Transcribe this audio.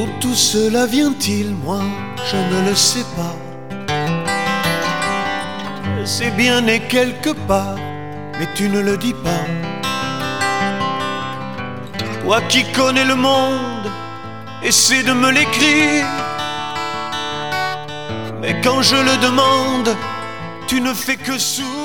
D'où tout cela vient-il, moi je ne le sais pas. C'est bien né quelque part, mais tu ne le dis pas. Toi qui connais le monde, essaie de me l'écrire. Mais quand je le demande, tu ne fais que sourire.